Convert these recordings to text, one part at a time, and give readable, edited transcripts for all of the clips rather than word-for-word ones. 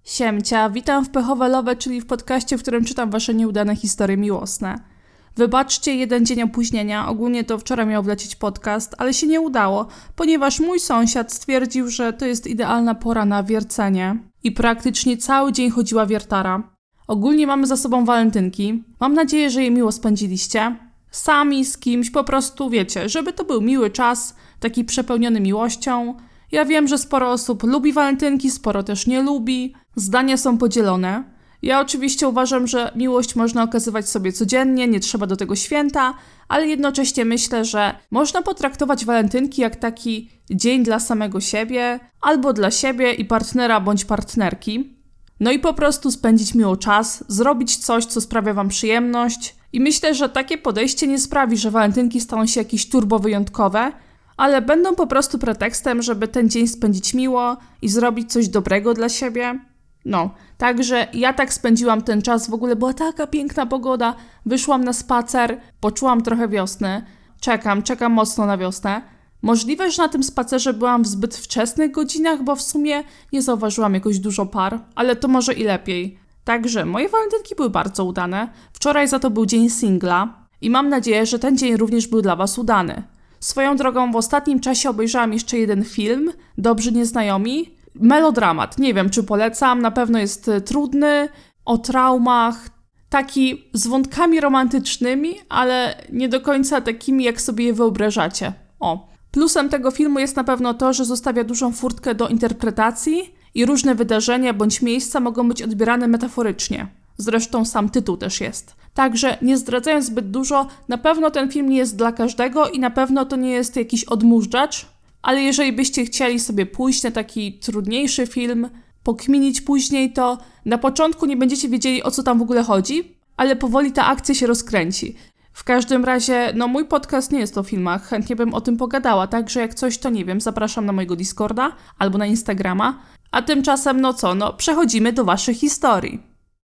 Siemcia, witam w Pechowe Love, czyli w podcaście, w którym czytam wasze nieudane historie miłosne. Wybaczcie jeden dzień opóźnienia, ogólnie to wczoraj miał wlecieć podcast, ale się nie udało, ponieważ mój sąsiad stwierdził, że to jest idealna pora na wiercenie i praktycznie cały dzień chodziła wiertara. Ogólnie mamy za sobą walentynki, mam nadzieję, że je miło spędziliście. Sami, z kimś, po prostu wiecie, żeby to był miły czas, taki przepełniony miłością. Ja wiem, że sporo osób lubi walentynki, sporo też nie lubi. Zdania są podzielone. Ja oczywiście uważam, że miłość można okazywać sobie codziennie, nie trzeba do tego święta, ale jednocześnie myślę, że można potraktować walentynki jak taki dzień dla samego siebie, albo dla siebie i partnera bądź partnerki. No i po prostu spędzić miło czas, zrobić coś, co sprawia wam przyjemność. I myślę, że takie podejście nie sprawi, że walentynki staną się jakieś turbo wyjątkowe, ale będą po prostu pretekstem, żeby ten dzień spędzić miło i zrobić coś dobrego dla siebie. No, także ja tak spędziłam ten czas, w ogóle była taka piękna pogoda, wyszłam na spacer, poczułam trochę wiosny, czekam mocno na wiosnę. Możliwe, że na tym spacerze byłam w zbyt wczesnych godzinach, bo w sumie nie zauważyłam jakoś dużo par, ale to może i lepiej. Także moje walentynki były bardzo udane, wczoraj za to był dzień singla i mam nadzieję, że ten dzień również był dla was udany. Swoją drogą w ostatnim czasie obejrzałam jeszcze jeden film, Dobrzy Nieznajomi. Melodramat, nie wiem czy polecam, na pewno jest trudny, o traumach, taki z wątkami romantycznymi, ale nie do końca takimi jak sobie je wyobrażacie. Plusem tego filmu jest na pewno to, że zostawia dużą furtkę do interpretacji i różne wydarzenia bądź miejsca mogą być odbierane metaforycznie. Zresztą sam tytuł też jest. Także nie zdradzając zbyt dużo, na pewno ten film nie jest dla każdego i na pewno to nie jest jakiś odmóżdżacz, ale jeżeli byście chcieli sobie pójść na taki trudniejszy film, pokminić później, to na początku nie będziecie wiedzieli, o co tam w ogóle chodzi, ale powoli ta akcja się rozkręci. W każdym razie, mój podcast nie jest o filmach, chętnie bym o tym pogadała, także jak coś, to nie wiem, zapraszam na mojego Discorda albo na Instagrama, a tymczasem, przechodzimy do waszych historii.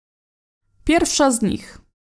Pierwsza z nich.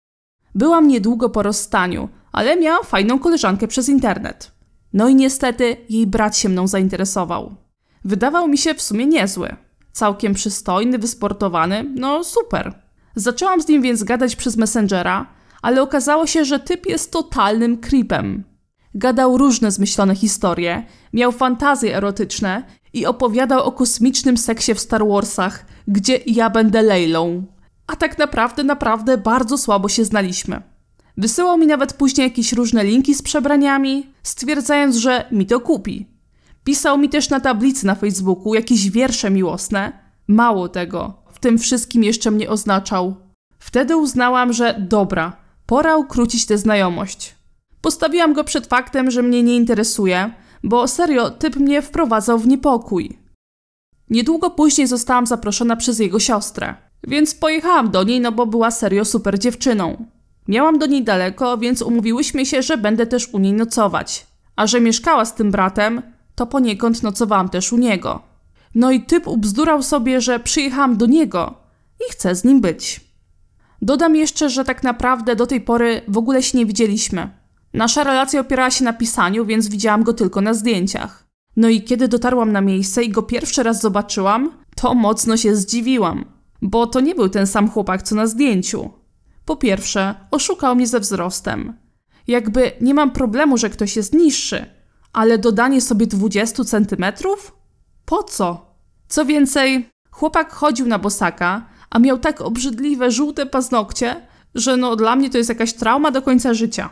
Byłam niedługo po rozstaniu, ale miałam fajną koleżankę przez internet. No i niestety jej brat się mną zainteresował. Wydawał mi się w sumie niezły. Całkiem przystojny, wysportowany, super. Zaczęłam z nim więc gadać przez Messengera, ale okazało się, że typ jest totalnym creepem. Gadał różne zmyślone historie, miał fantazje erotyczne i opowiadał o kosmicznym seksie w Star Warsach, gdzie ja będę Leilą. A tak naprawdę bardzo słabo się znaliśmy. Wysyłał mi nawet później jakieś różne linki z przebraniami, stwierdzając, że mi to kupi. Pisał mi też na tablicy na Facebooku jakieś wiersze miłosne. Mało tego, w tym wszystkim jeszcze mnie oznaczał. Wtedy uznałam, że dobra, pora ukrócić tę znajomość. Postawiłam go przed faktem, że mnie nie interesuje, bo serio, typ mnie wprowadzał w niepokój. Niedługo później zostałam zaproszona przez jego siostrę, więc pojechałam do niej, bo była serio super dziewczyną. Miałam do niej daleko, więc umówiłyśmy się, że będę też u niej nocować. A że mieszkała z tym bratem, to poniekąd nocowałam też u niego. No i typ ubzdurał sobie, że przyjechałam do niego i chcę z nim być. Dodam jeszcze, że tak naprawdę do tej pory w ogóle się nie widzieliśmy. Nasza relacja opierała się na pisaniu, więc widziałam go tylko na zdjęciach. No i kiedy dotarłam na miejsce i go pierwszy raz zobaczyłam, to mocno się zdziwiłam. Bo to nie był ten sam chłopak, co na zdjęciu. Po pierwsze, oszukał mnie ze wzrostem. Jakby nie mam problemu, że ktoś jest niższy, ale dodanie sobie 20 centymetrów? Po co? Co więcej, chłopak chodził na bosaka, a miał tak obrzydliwe, żółte paznokcie, że dla mnie to jest jakaś trauma do końca życia.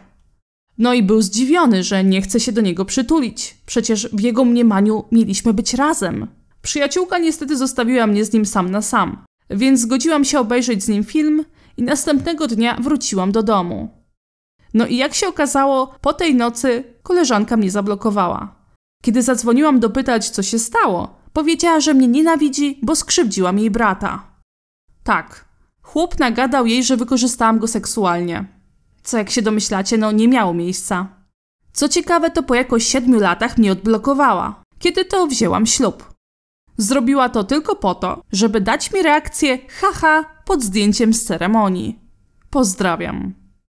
No i był zdziwiony, że nie chce się do niego przytulić. Przecież w jego mniemaniu mieliśmy być razem. Przyjaciółka niestety zostawiła mnie z nim sam na sam, więc zgodziłam się obejrzeć z nim film i następnego dnia wróciłam do domu. No i jak się okazało, po tej nocy koleżanka mnie zablokowała. Kiedy zadzwoniłam dopytać, co się stało, powiedziała, że mnie nienawidzi, bo skrzywdziłam jej brata. Tak, chłop nagadał jej, że wykorzystałam go seksualnie. Co jak się domyślacie, nie miało miejsca. Co ciekawe, to po jakoś 7 latach mnie odblokowała, kiedy to wzięłam ślub. Zrobiła to tylko po to, żeby dać mi reakcję haha pod zdjęciem z ceremonii. Pozdrawiam.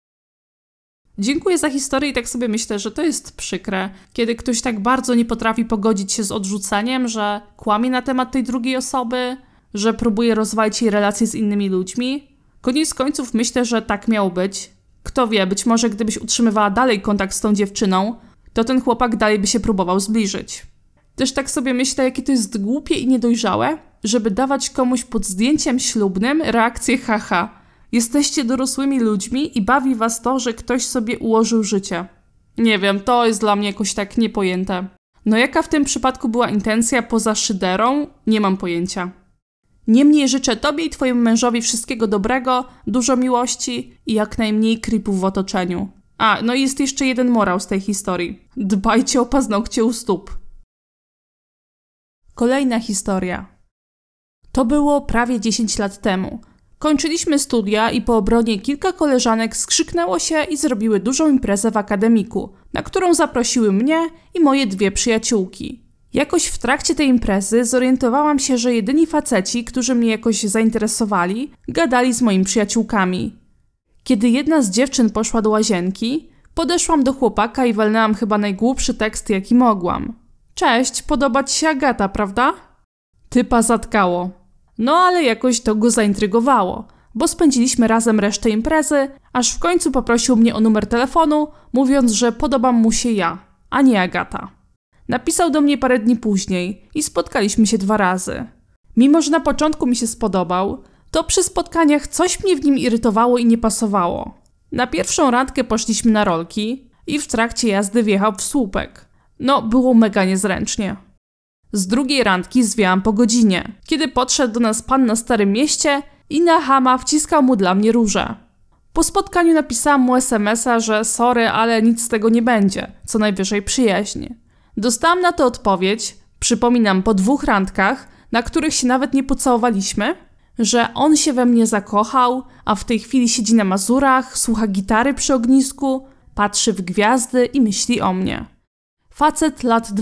Dziękuję za historię i tak sobie myślę, że to jest przykre, kiedy ktoś tak bardzo nie potrafi pogodzić się z odrzuceniem, że kłamie na temat tej drugiej osoby, że próbuję rozwalić jej relacje z innymi ludźmi? Koniec końców myślę, że tak miało być. Kto wie, być może gdybyś utrzymywała dalej kontakt z tą dziewczyną, to ten chłopak dalej by się próbował zbliżyć. Też tak sobie myślę, jakie to jest głupie i niedojrzałe, żeby dawać komuś pod zdjęciem ślubnym reakcję haha. Jesteście dorosłymi ludźmi i bawi was to, że ktoś sobie ułożył życie. Nie wiem, to jest dla mnie jakoś tak niepojęte. No jaka w tym przypadku była intencja poza szyderą? Nie mam pojęcia. Niemniej życzę tobie i twojemu mężowi wszystkiego dobrego, dużo miłości i jak najmniej creepów w otoczeniu. A, no i jest jeszcze jeden morał z tej historii. Dbajcie o paznokcie u stóp. Kolejna historia. To było prawie 10 lat temu. Kończyliśmy studia i po obronie kilka koleżanek skrzyknęło się i zrobiły dużą imprezę w akademiku, na którą zaprosiły mnie i moje 2 przyjaciółki. Jakoś w trakcie tej imprezy zorientowałam się, że jedyni faceci, którzy mnie jakoś zainteresowali, gadali z moimi przyjaciółkami. Kiedy jedna z dziewczyn poszła do łazienki, podeszłam do chłopaka i walnęłam chyba najgłupszy tekst, jaki mogłam. Cześć, podoba ci się Agata, prawda? Typa zatkało. No ale jakoś to go zaintrygowało, bo spędziliśmy razem resztę imprezy, aż w końcu poprosił mnie o numer telefonu, mówiąc, że podobam mu się ja, a nie Agata. Napisał do mnie parę dni później i spotkaliśmy się 2 razy. Mimo że na początku mi się spodobał, to przy spotkaniach coś mnie w nim irytowało i nie pasowało. Na pierwszą randkę poszliśmy na rolki i w trakcie jazdy wjechał w słupek. No, było mega niezręcznie. Z drugiej randki zwiałam po godzinie, kiedy podszedł do nas pan na Starym Mieście i na chama wciskał mu dla mnie róże. Po spotkaniu napisałam mu SMS-a, że sorry, ale nic z tego nie będzie, co najwyżej przyjaźń. Dostałam na to odpowiedź, przypominam, po 2 randkach, na których się nawet nie pocałowaliśmy, że on się we mnie zakochał, a w tej chwili siedzi na Mazurach, słucha gitary przy ognisku, patrzy w gwiazdy i myśli o mnie. Facet lat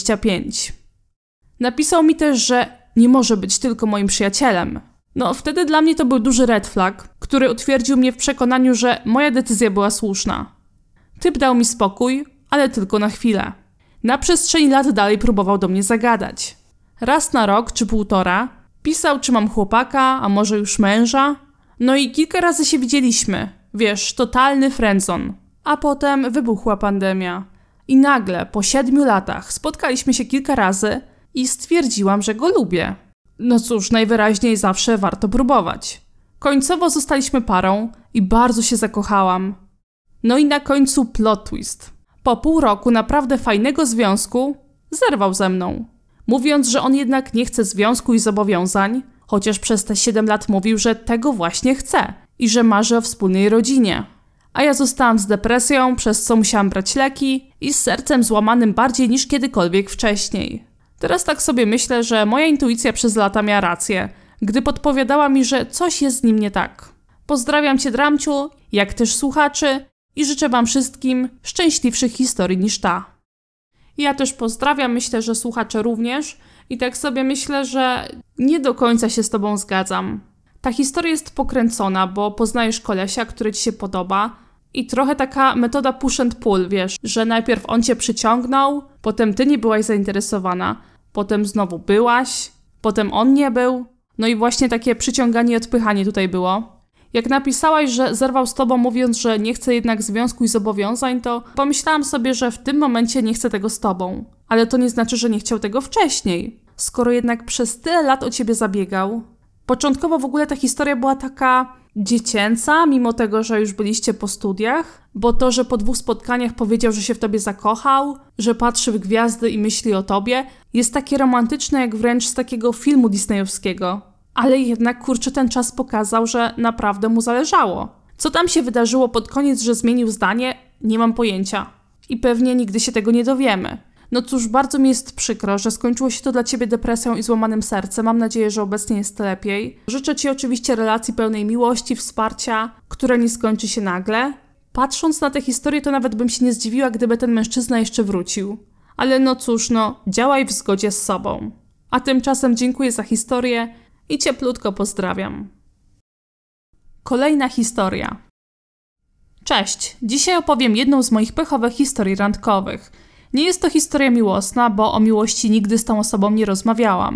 25. Napisał mi też, że nie może być tylko moim przyjacielem. No, wtedy dla mnie to był duży red flag, który utwierdził mnie w przekonaniu, że moja decyzja była słuszna. Typ dał mi spokój, ale tylko na chwilę. Na przestrzeni lat dalej próbował do mnie zagadać. Raz na rok czy 1,5 pisał, czy mam chłopaka, a może już męża. No i kilka razy się widzieliśmy. Wiesz, totalny friendzone. A potem wybuchła pandemia. I nagle, po 7 latach, spotkaliśmy się kilka razy i stwierdziłam, że go lubię. No cóż, najwyraźniej zawsze warto próbować. Końcowo zostaliśmy parą i bardzo się zakochałam. No i na końcu plot twist. Po 0,5 roku naprawdę fajnego związku zerwał ze mną. Mówiąc, że on jednak nie chce związku i zobowiązań, chociaż przez te 7 lat mówił, że tego właśnie chce i że marzy o wspólnej rodzinie. A ja zostałam z depresją, przez co musiałam brać leki i z sercem złamanym bardziej niż kiedykolwiek wcześniej. Teraz tak sobie myślę, że moja intuicja przez lata miała rację, gdy podpowiadała mi, że coś jest z nim nie tak. Pozdrawiam cię, Dramciu, jak też słuchaczy i życzę wam wszystkim szczęśliwszych historii niż ta. Ja też pozdrawiam, myślę, że słuchacze również i tak sobie myślę, że nie do końca się z tobą zgadzam. Ta historia jest pokręcona, bo poznajesz kolesia, który ci się podoba i trochę taka metoda push and pull, wiesz, że najpierw on cię przyciągnął, potem ty nie byłaś zainteresowana, potem znowu byłaś, potem on nie był, no i właśnie takie przyciąganie i odpychanie tutaj było. Jak napisałaś, że zerwał z tobą mówiąc, że nie chce jednak związku i zobowiązań, to pomyślałam sobie, że w tym momencie nie chce tego z tobą. Ale to nie znaczy, że nie chciał tego wcześniej. Skoro jednak przez tyle lat o ciebie zabiegał. Początkowo w ogóle ta historia była taka dziecięca, mimo tego, że już byliście po studiach, bo to, że po 2 spotkaniach powiedział, że się w tobie zakochał, że patrzy w gwiazdy i myśli o tobie, jest takie romantyczne jak wręcz z takiego filmu disneyowskiego. Ale jednak, kurczę, ten czas pokazał, że naprawdę mu zależało. Co tam się wydarzyło pod koniec, że zmienił zdanie, nie mam pojęcia. I pewnie nigdy się tego nie dowiemy. No cóż, bardzo mi jest przykro, że skończyło się to dla ciebie depresją i złamanym sercem. Mam nadzieję, że obecnie jest lepiej. Życzę ci oczywiście relacji pełnej miłości, wsparcia, które nie skończy się nagle. Patrząc na tę historię, to nawet bym się nie zdziwiła, gdyby ten mężczyzna jeszcze wrócił. Ale no cóż, działaj w zgodzie z sobą. A tymczasem dziękuję za historię i cieplutko pozdrawiam. Kolejna historia. Cześć, dzisiaj opowiem jedną z moich pechowych historii randkowych. Nie jest to historia miłosna, bo o miłości nigdy z tą osobą nie rozmawiałam.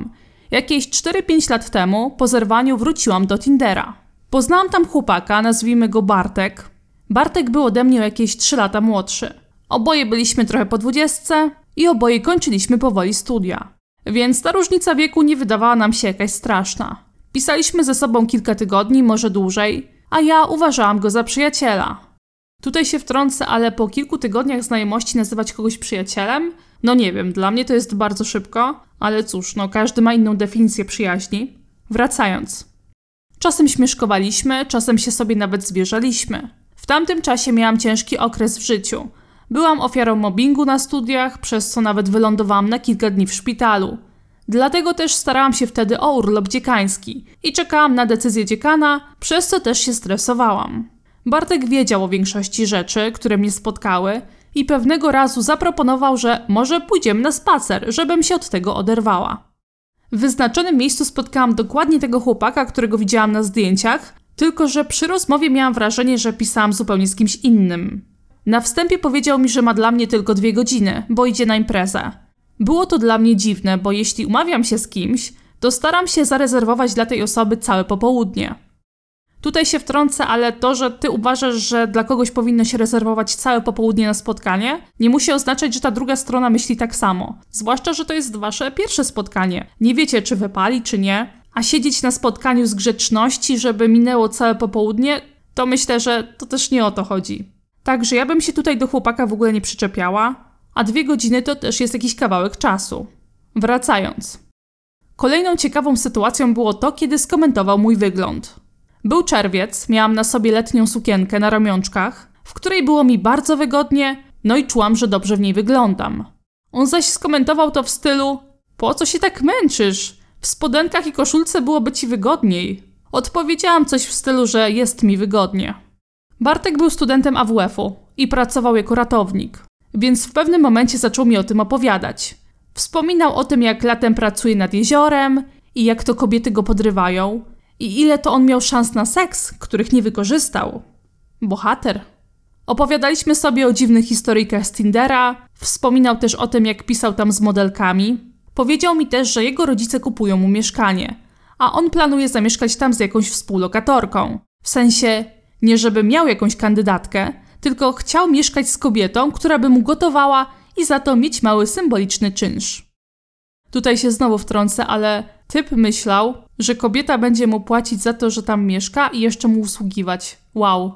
Jakieś 4-5 lat temu po zerwaniu wróciłam do Tindera. Poznałam tam chłopaka, nazwijmy go Bartek. Bartek był ode mnie o jakieś 3 lata młodszy. Oboje byliśmy trochę po 20 i oboje kończyliśmy powoli studia. Więc ta różnica wieku nie wydawała nam się jakaś straszna. Pisaliśmy ze sobą kilka tygodni, może dłużej, a ja uważałam go za przyjaciela. Tutaj się wtrącę, ale po kilku tygodniach znajomości nazywać kogoś przyjacielem? No nie wiem, dla mnie to jest bardzo szybko, ale cóż, każdy ma inną definicję przyjaźni. Wracając. Czasem śmieszkowaliśmy, czasem się sobie nawet zwierzaliśmy. W tamtym czasie miałam ciężki okres w życiu. Byłam ofiarą mobbingu na studiach, przez co nawet wylądowałam na kilka dni w szpitalu. Dlatego też starałam się wtedy o urlop dziekański i czekałam na decyzję dziekana, przez co też się stresowałam. Bartek wiedział o większości rzeczy, które mnie spotkały i pewnego razu zaproponował, że może pójdziemy na spacer, żebym się od tego oderwała. W wyznaczonym miejscu spotkałam dokładnie tego chłopaka, którego widziałam na zdjęciach, tylko że przy rozmowie miałam wrażenie, że pisałam zupełnie z kimś innym. Na wstępie powiedział mi, że ma dla mnie tylko 2 godziny, bo idzie na imprezę. Było to dla mnie dziwne, bo jeśli umawiam się z kimś, to staram się zarezerwować dla tej osoby całe popołudnie. Tutaj się wtrącę, ale to, że ty uważasz, że dla kogoś powinno się rezerwować całe popołudnie na spotkanie, nie musi oznaczać, że ta druga strona myśli tak samo. Zwłaszcza, że to jest wasze pierwsze spotkanie. Nie wiecie, czy wypali, czy nie. A siedzieć na spotkaniu z grzeczności, żeby minęło całe popołudnie, to myślę, że to też nie o to chodzi. Także ja bym się tutaj do chłopaka w ogóle nie przyczepiała, a 2 godziny to też jest jakiś kawałek czasu. Wracając. Kolejną ciekawą sytuacją było to, kiedy skomentował mój wygląd. Był czerwiec, miałam na sobie letnią sukienkę na ramionczkach, w której było mi bardzo wygodnie, no i czułam, że dobrze w niej wyglądam. On zaś skomentował to w stylu: po co się tak męczysz? W spodenkach i koszulce byłoby ci wygodniej. Odpowiedziałam coś w stylu, że jest mi wygodnie. Bartek był studentem AWF-u i pracował jako ratownik, więc w pewnym momencie zaczął mi o tym opowiadać. Wspominał o tym, jak latem pracuje nad jeziorem i jak to kobiety go podrywają i ile to on miał szans na seks, których nie wykorzystał. Bohater. Opowiadaliśmy sobie o dziwnych historyjkach z Tindera, wspominał też o tym, jak pisał tam z modelkami. Powiedział mi też, że jego rodzice kupują mu mieszkanie, a on planuje zamieszkać tam z jakąś współlokatorką. W sensie, nie żeby miał jakąś kandydatkę, tylko chciał mieszkać z kobietą, która by mu gotowała i za to mieć mały symboliczny czynsz. Tutaj się znowu wtrącę, ale typ myślał, że kobieta będzie mu płacić za to, że tam mieszka i jeszcze mu usługiwać. Wow.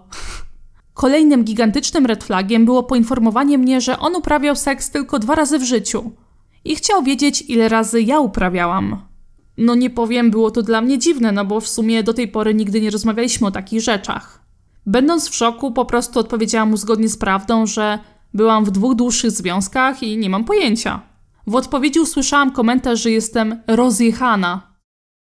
Kolejnym gigantycznym red flagiem było poinformowanie mnie, że on uprawiał seks tylko 2 razy w życiu. I chciał wiedzieć, ile razy ja uprawiałam. No nie powiem, było to dla mnie dziwne, bo w sumie do tej pory nigdy nie rozmawialiśmy o takich rzeczach. Będąc w szoku, po prostu odpowiedziałam mu zgodnie z prawdą, że byłam w 2 dłuższych związkach i nie mam pojęcia. W odpowiedzi usłyszałam komentarz, że jestem rozjechana.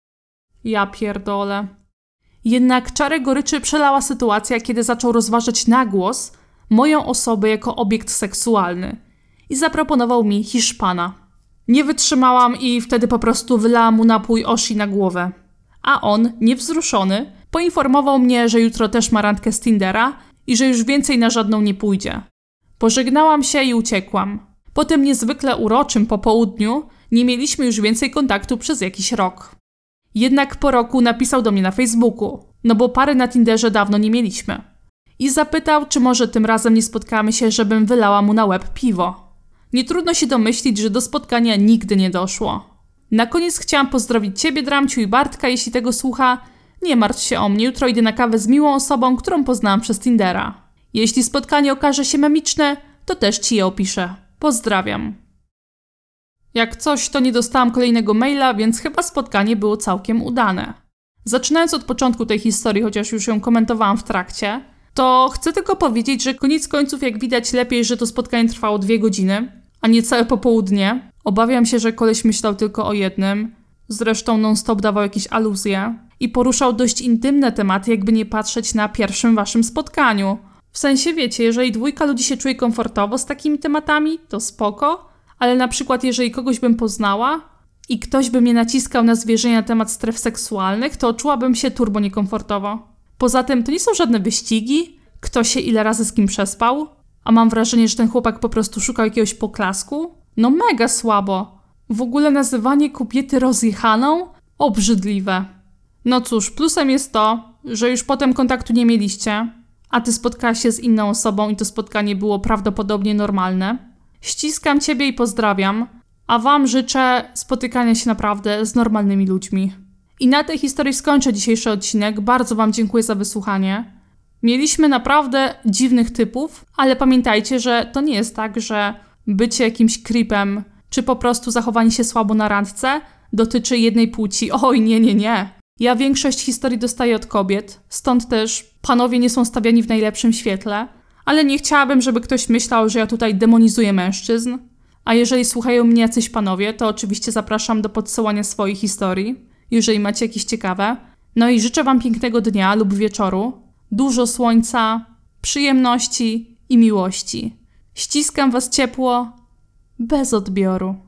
Ja pierdolę. Jednak czarę goryczy przelała sytuacja, kiedy zaczął rozważać na głos moją osobę jako obiekt seksualny i zaproponował mi Hiszpana. Nie wytrzymałam i wtedy po prostu wylałam mu napój Oshi na głowę. A on, niewzruszony, poinformował mnie, że jutro też ma randkę z Tindera i że już więcej na żadną nie pójdzie. Pożegnałam się i uciekłam. Po tym niezwykle uroczym popołudniu nie mieliśmy już więcej kontaktu przez jakiś rok. Jednak po roku napisał do mnie na Facebooku, bo pary na Tinderze dawno nie mieliśmy. I zapytał, czy może tym razem nie spotkamy się, żebym wylała mu na łeb piwo. Nie trudno się domyślić, że do spotkania nigdy nie doszło. Na koniec chciałam pozdrowić Ciebie, Dramciu, i Bartka, jeśli tego słucha. Nie martw się o mnie, jutro idę na kawę z miłą osobą, którą poznałam przez Tindera. Jeśli spotkanie okaże się memiczne, to też Ci je opiszę. Pozdrawiam. Jak coś, to nie dostałam kolejnego maila, więc chyba spotkanie było całkiem udane. Zaczynając od początku tej historii, chociaż już ją komentowałam w trakcie, to chcę tylko powiedzieć, że koniec końców, jak widać, lepiej, że to spotkanie trwało 2 godziny, a nie całe popołudnie. Obawiam się, że koleś myślał tylko o jednym. Zresztą non-stop dawał jakieś aluzje i poruszał dość intymne tematy, jakby nie patrzeć na pierwszym waszym spotkaniu. W sensie, wiecie, jeżeli 2 ludzi się czuje komfortowo z takimi tematami, to spoko, ale na przykład jeżeli kogoś bym poznała i ktoś by mnie naciskał na zwierzenia na temat stref seksualnych, to czułabym się turbo niekomfortowo. Poza tym to nie są żadne wyścigi, kto się ile razy z kim przespał, a mam wrażenie, że ten chłopak po prostu szukał jakiegoś poklasku. No mega słabo. W ogóle nazywanie kobiety rozjechaną? Obrzydliwe. No cóż, plusem jest to, że już potem kontaktu nie mieliście, a ty spotkałaś się z inną osobą i to spotkanie było prawdopodobnie normalne. Ściskam ciebie i pozdrawiam, a wam życzę spotykania się naprawdę z normalnymi ludźmi. I na tej historii skończę dzisiejszy odcinek. Bardzo wam dziękuję za wysłuchanie. Mieliśmy naprawdę dziwnych typów, ale pamiętajcie, że to nie jest tak, że bycie jakimś creepem, czy po prostu zachowanie się słabo na randce dotyczy jednej płci. Oj, nie. Ja większość historii dostaję od kobiet, stąd też panowie nie są stawiani w najlepszym świetle, ale nie chciałabym, żeby ktoś myślał, że ja tutaj demonizuję mężczyzn. A jeżeli słuchają mnie jacyś panowie, to oczywiście zapraszam do podsyłania swoich historii, jeżeli macie jakieś ciekawe. No i życzę wam pięknego dnia lub wieczoru, dużo słońca, przyjemności i miłości. Ściskam was ciepło, bez odbioru.